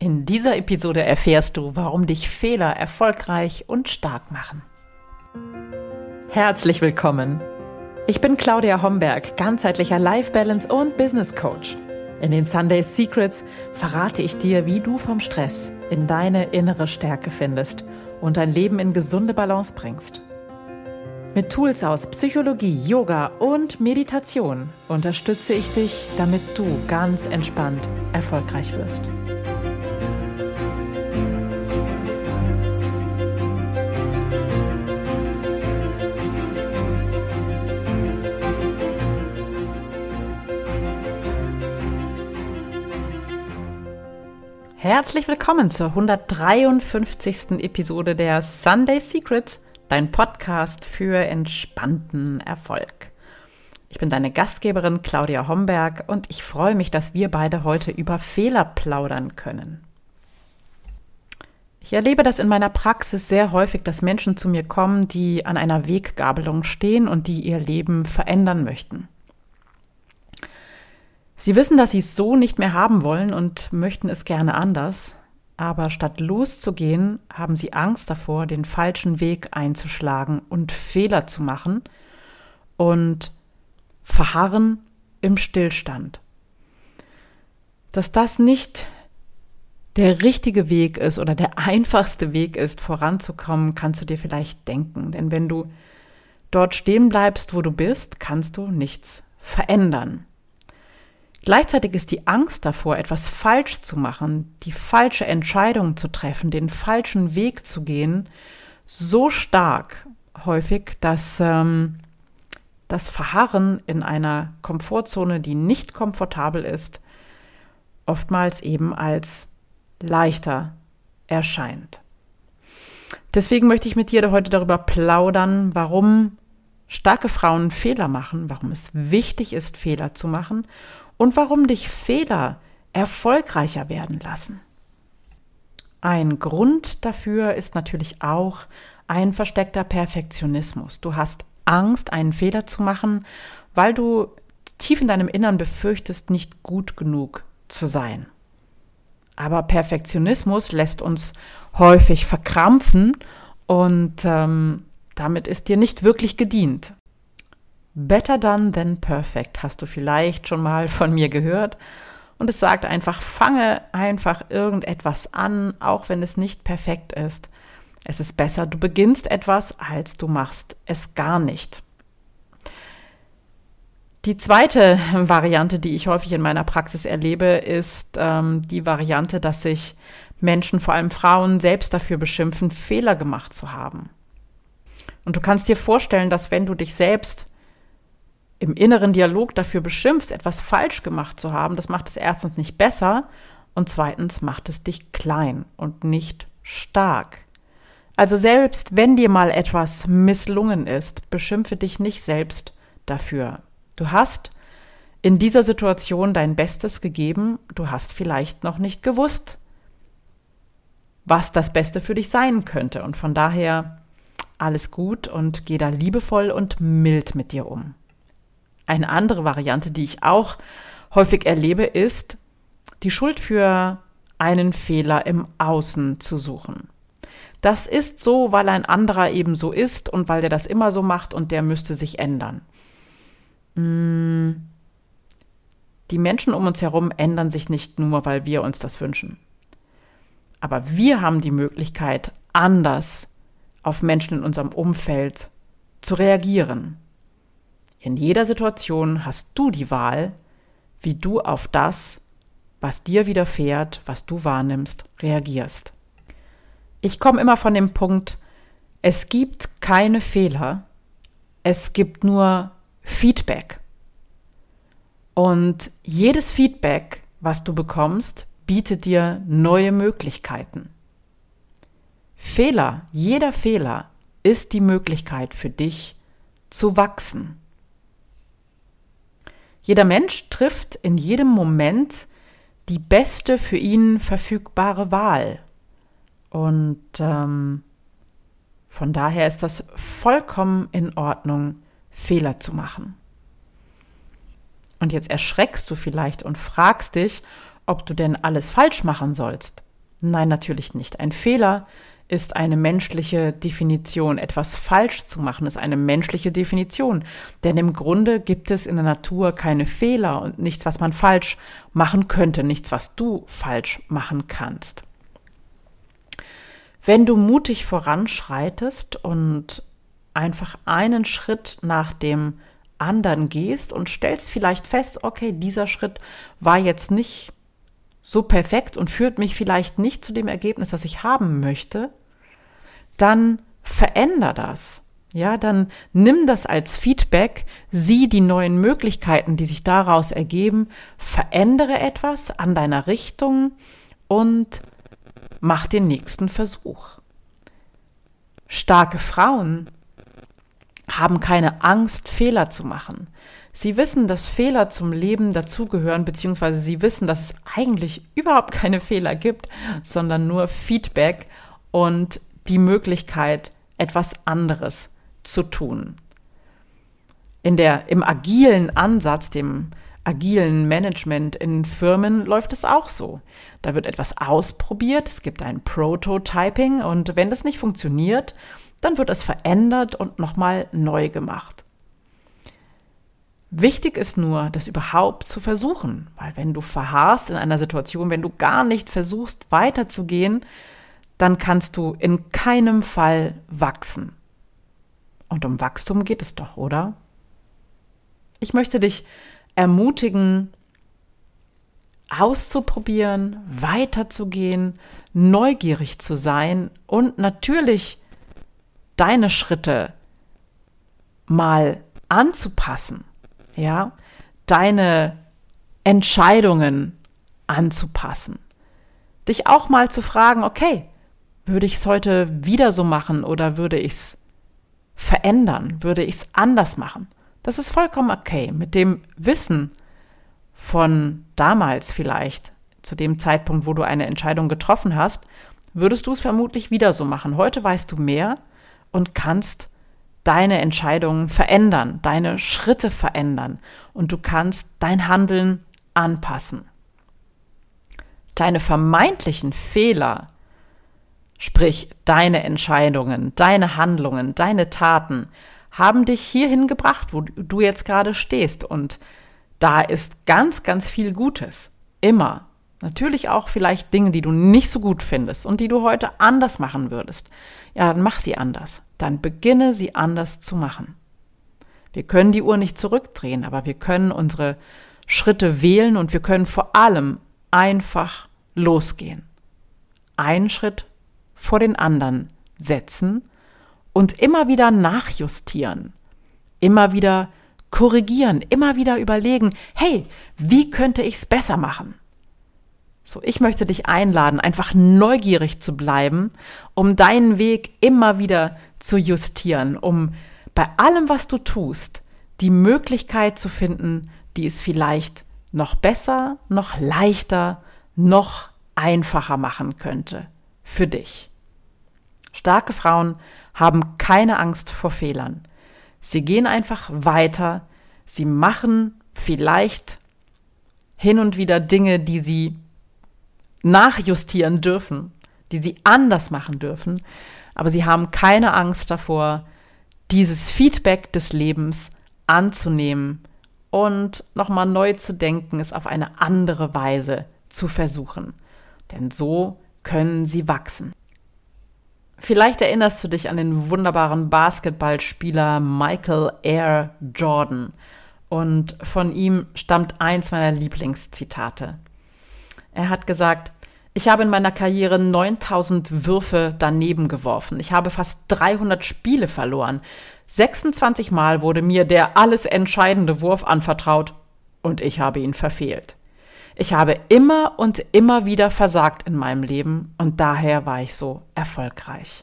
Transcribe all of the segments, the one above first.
In dieser Episode erfährst du, warum dich Fehler erfolgreich und stark machen. Herzlich willkommen! Ich bin Claudia Homberg, ganzheitlicher Life Balance und Business Coach. In den Sunday Secrets verrate ich dir, wie du vom Stress in deine innere Stärke findest und dein Leben in gesunde Balance bringst. Mit Tools aus Psychologie, Yoga und Meditation unterstütze ich dich, damit du ganz entspannt erfolgreich wirst. Herzlich willkommen zur 153. Episode der Sunday Secrets, dein Podcast für entspannten Erfolg. Ich bin deine Gastgeberin Claudia Homberg und ich freue mich, dass wir beide heute über Fehler plaudern können. Ich erlebe das in meiner Praxis sehr häufig, dass Menschen zu mir kommen, die an einer Weggabelung stehen und die ihr Leben verändern möchten. Sie wissen, dass sie es so nicht mehr haben wollen und möchten es gerne anders, aber statt loszugehen, haben sie Angst davor, den falschen Weg einzuschlagen und Fehler zu machen und verharren im Stillstand. Dass das nicht der richtige Weg ist oder der einfachste Weg ist, voranzukommen, kannst du dir vielleicht denken. Denn wenn du dort stehen bleibst, wo du bist, kannst du nichts verändern. Gleichzeitig ist die Angst davor, etwas falsch zu machen, die falsche Entscheidung zu treffen, den falschen Weg zu gehen, so stark häufig, dass das Verharren in einer Komfortzone, die nicht komfortabel ist, oftmals eben als leichter erscheint. Deswegen möchte ich mit dir heute darüber plaudern, warum starke Frauen Fehler machen, warum es wichtig ist, Fehler zu machen und warum dich Fehler erfolgreicher werden lassen. Ein Grund dafür ist natürlich auch ein versteckter Perfektionismus. Du hast Angst, einen Fehler zu machen, weil du tief in deinem Innern befürchtest, nicht gut genug zu sein. Aber Perfektionismus lässt uns häufig verkrampfen und damit ist dir nicht wirklich gedient. Better done than perfect hast du vielleicht schon mal von mir gehört. Und es sagt einfach, fange einfach irgendetwas an, auch wenn es nicht perfekt ist. Es ist besser, du beginnst etwas, als du machst es gar nicht. Die zweite Variante, die ich häufig in meiner Praxis erlebe, ist die Variante, dass sich Menschen, vor allem Frauen, selbst dafür beschimpfen, Fehler gemacht zu haben. Und du kannst dir vorstellen, dass wenn du dich selbst im inneren Dialog dafür beschimpfst, etwas falsch gemacht zu haben, das macht es erstens nicht besser und zweitens macht es dich klein und nicht stark. Also selbst wenn dir mal etwas misslungen ist, beschimpfe dich nicht selbst dafür. Du hast in dieser Situation dein Bestes gegeben, du hast vielleicht noch nicht gewusst, was das Beste für dich sein könnte und von daher alles gut und geh da liebevoll und mild mit dir um. Eine andere Variante, die ich auch häufig erlebe, ist, die Schuld für einen Fehler im Außen zu suchen. Das ist so, weil ein anderer eben so ist und weil der das immer so macht und der müsste sich ändern. Die Menschen um uns herum ändern sich nicht nur, weil wir uns das wünschen. Aber wir haben die Möglichkeit, anders auf Menschen in unserem Umfeld zu reagieren. In jeder Situation hast du die Wahl, wie du auf das, was dir widerfährt, was du wahrnimmst, reagierst. Ich komme immer von dem Punkt, es gibt keine Fehler, es gibt nur Feedback. Und jedes Feedback, was du bekommst, bietet dir neue Möglichkeiten. Jeder Fehler ist die Möglichkeit für dich zu wachsen. Jeder Mensch trifft in jedem Moment die beste für ihn verfügbare Wahl. Und von daher ist das vollkommen in Ordnung, Fehler zu machen. Und jetzt erschreckst du vielleicht und fragst dich, ob du denn alles falsch machen sollst. Nein, natürlich nicht. Ein Fehler ist eine menschliche Definition. Etwas falsch zu machen ist eine menschliche Definition. Denn im Grunde gibt es in der Natur keine Fehler und nichts, was man falsch machen könnte, nichts, was du falsch machen kannst. Wenn du mutig voranschreitest und einfach einen Schritt nach dem anderen gehst und stellst vielleicht fest, okay, dieser Schritt war jetzt nicht so perfekt und führt mich vielleicht nicht zu dem Ergebnis, das ich haben möchte, dann veränder das. Ja, dann nimm das als Feedback, sieh die neuen Möglichkeiten, die sich daraus ergeben, verändere etwas an deiner Richtung und mach den nächsten Versuch. Starke Frauen haben keine Angst, Fehler zu machen. Sie wissen, dass Fehler zum Leben dazugehören, beziehungsweise sie wissen, dass es eigentlich überhaupt keine Fehler gibt, sondern nur Feedback und die Möglichkeit, etwas anderes zu tun. Im agilen Ansatz, dem agilen Management in Firmen läuft es auch so. Da wird etwas ausprobiert, es gibt ein Prototyping und wenn das nicht funktioniert, dann wird es verändert und nochmal neu gemacht. Wichtig ist nur, das überhaupt zu versuchen, weil wenn du verharrst in einer Situation, wenn du gar nicht versuchst weiterzugehen, dann kannst du in keinem Fall wachsen. Und um Wachstum geht es doch, oder? Ich möchte dich ermutigen, auszuprobieren, weiterzugehen, neugierig zu sein und natürlich deine Schritte mal anzupassen, ja, deine Entscheidungen anzupassen. Dich auch mal zu fragen, okay, würde ich es heute wieder so machen oder würde ich es verändern, würde ich es anders machen? Das ist vollkommen okay. Mit dem Wissen von damals vielleicht, zu dem Zeitpunkt, wo du eine Entscheidung getroffen hast, würdest du es vermutlich wieder so machen. Heute weißt du mehr und kannst deine Entscheidungen verändern, deine Schritte verändern und du kannst dein Handeln anpassen. Deine vermeintlichen Fehler, sprich deine Entscheidungen, deine Handlungen, deine Taten, haben dich hierhin gebracht, wo du jetzt gerade stehst. Und da ist ganz, ganz viel Gutes. Immer. Natürlich auch vielleicht Dinge, die du nicht so gut findest und die du heute anders machen würdest. Ja, dann mach sie anders. Dann beginne sie anders zu machen. Wir können die Uhr nicht zurückdrehen, aber wir können unsere Schritte wählen und wir können vor allem einfach losgehen. Einen Schritt vor den anderen setzen und immer wieder nachjustieren, immer wieder korrigieren, immer wieder überlegen, hey, wie könnte ich es besser machen? So, ich möchte dich einladen, einfach neugierig zu bleiben, um deinen Weg immer wieder zu justieren, um bei allem, was du tust, die Möglichkeit zu finden, die es vielleicht noch besser, noch leichter, noch einfacher machen könnte für dich. Starke Frauen haben keine Angst vor Fehlern. Sie gehen einfach weiter, sie machen vielleicht hin und wieder Dinge, die sie nachjustieren dürfen, die sie anders machen dürfen, aber sie haben keine Angst davor, dieses Feedback des Lebens anzunehmen und nochmal neu zu denken, es auf eine andere Weise zu versuchen. Denn so können sie wachsen. Vielleicht erinnerst du dich an den wunderbaren Basketballspieler Michael Air Jordan. Und von ihm stammt eins meiner Lieblingszitate. Er hat gesagt, ich habe in meiner Karriere 9000 Würfe daneben geworfen. Ich habe fast 300 Spiele verloren. 26 Mal wurde mir der alles entscheidende Wurf anvertraut und ich habe ihn verfehlt. Ich habe immer und immer wieder versagt in meinem Leben und daher war ich so erfolgreich.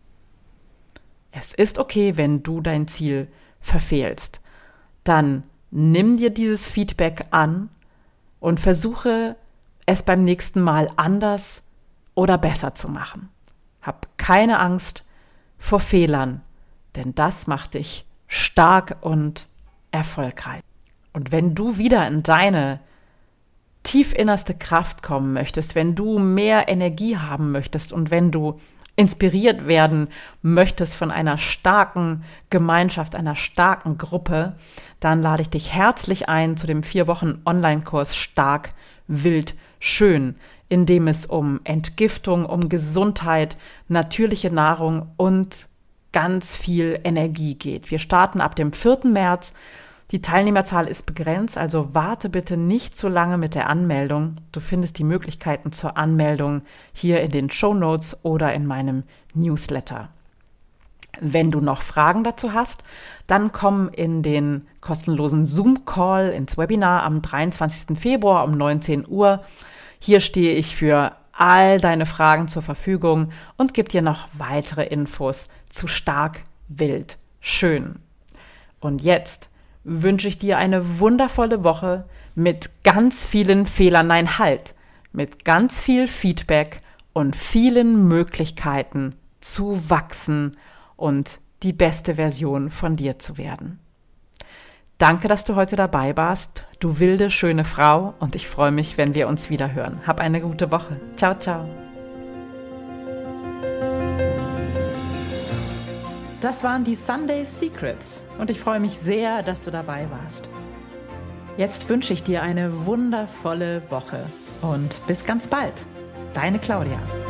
Es ist okay, wenn du dein Ziel verfehlst. Dann nimm dir dieses Feedback an und versuche es beim nächsten Mal anders oder besser zu machen. Hab keine Angst vor Fehlern, denn das macht dich stark und erfolgreich. Und wenn du wieder in deine tiefinnerste Kraft kommen möchtest, wenn du mehr Energie haben möchtest und wenn du inspiriert werden möchtest von einer starken Gemeinschaft, einer starken Gruppe, dann lade ich dich herzlich ein zu dem 4 Wochen Online-Kurs Stark, Wild, Schön, in dem es um Entgiftung, um Gesundheit, natürliche Nahrung und ganz viel Energie geht. Wir starten ab dem 4. März. Die Teilnehmerzahl ist begrenzt, also warte bitte nicht zu lange mit der Anmeldung. Du findest die Möglichkeiten zur Anmeldung hier in den Shownotes oder in meinem Newsletter. Wenn du noch Fragen dazu hast, dann komm in den kostenlosen Zoom-Call ins Webinar am 23. Februar um 19 Uhr. Hier stehe ich für all deine Fragen zur Verfügung und gebe dir noch weitere Infos zu Stark, Wild, Schön. Und jetzt wünsche ich dir eine wundervolle Woche mit ganz vielen Fehlern, nein, halt, mit ganz viel Feedback und vielen Möglichkeiten zu wachsen und die beste Version von dir zu werden. Danke, dass du heute dabei warst, du wilde, schöne Frau, und ich freue mich, wenn wir uns wieder hören. Hab eine gute Woche. Ciao, ciao. Das waren die Sunday Secrets und ich freue mich sehr, dass du dabei warst. Jetzt wünsche ich dir eine wundervolle Woche und bis ganz bald. Deine Claudia.